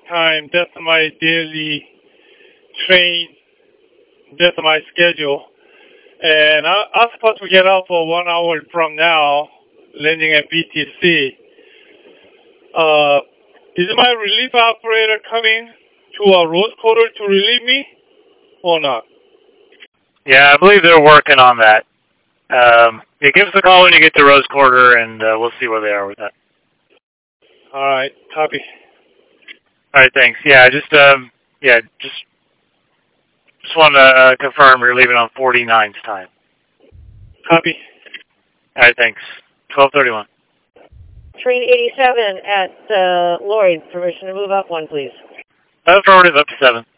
time. That's my daily train. That's my schedule. And I'm supposed to get out for 1 hour from now, landing at BTC. Is my relief operator coming to a Rose Quarter to relieve me or not? Yeah, I believe they're working on that. Yeah, give us a call when you get to Rose Quarter, and we'll see where they are with that. All right, copy. All right, thanks. Yeah, just want to confirm you're leaving on 49's time. Copy. All right, thanks. 12:31. Train 87 at Lloyd. Permission to move up one, please. Affirmative, up to 7.